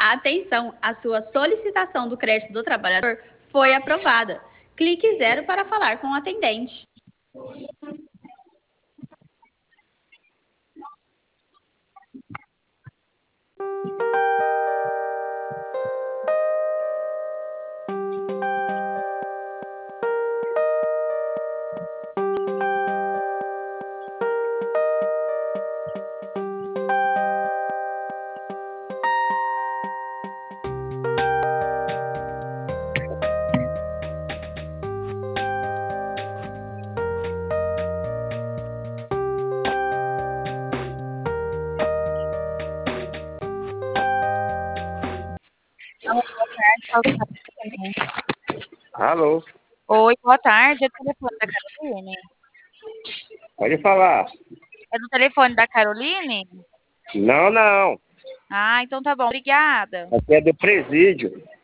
Atenção, a sua solicitação do crédito do trabalhador foi aprovada. Clique 0 para falar com o atendente. Alô, Oi, boa tarde. É o telefone da Caroline? pode falar. É do telefone da Caroline? Não, não. Ah, então tá bom. Obrigada. Aqui é do presídio.